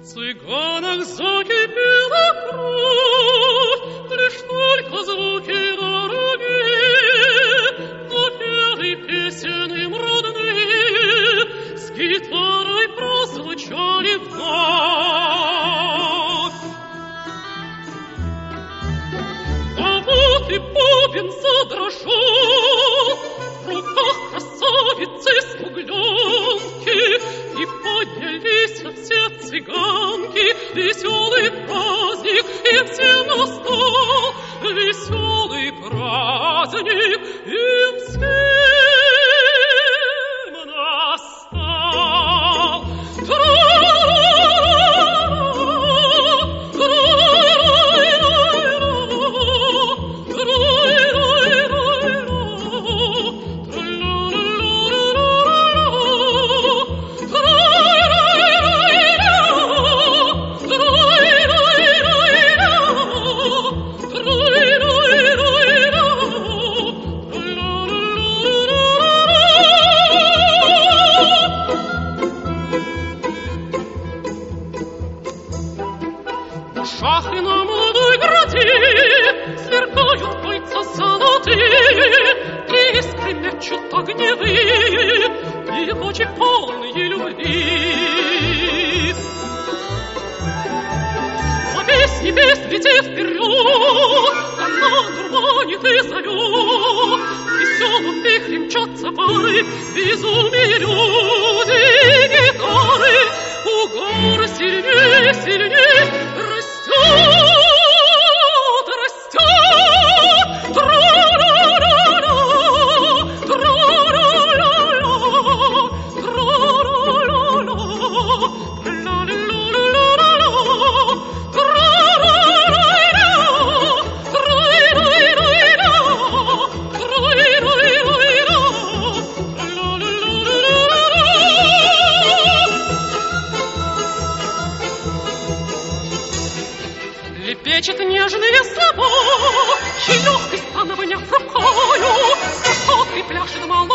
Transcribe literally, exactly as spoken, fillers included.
цыганах закипела кровь, лишь только звуки дорогие, напели песен им родные, с гитарой прозвучали вновь. А вот и бубен задрожал, в руках красавицы смугленки, и поднялись все цыганки, веселый праздник им всем настал, веселый праздник им всем настал. В ушах и на молодой груди сверкают кольца золотые, искры мечут огневые и очи полные любви. За песни песнь лети вперед, она дурманит и зовет, веселым вихрем мчатся пары, безумие люди и гитары, у гор сильнее, сильнее растет, растет, тра-ра-ра-ра, тра-ра-ра-ра, тра-ра-ра-ра, ла-ла-ла-ла-ла-ла, тра-ра-ра-ра, тра-ра-ра-ра, тра-ра-ра-ра, ла-ла-ла-ла-ла. Лепечет нежные слова, и легкость становня рукою, с красоткой пляшет мало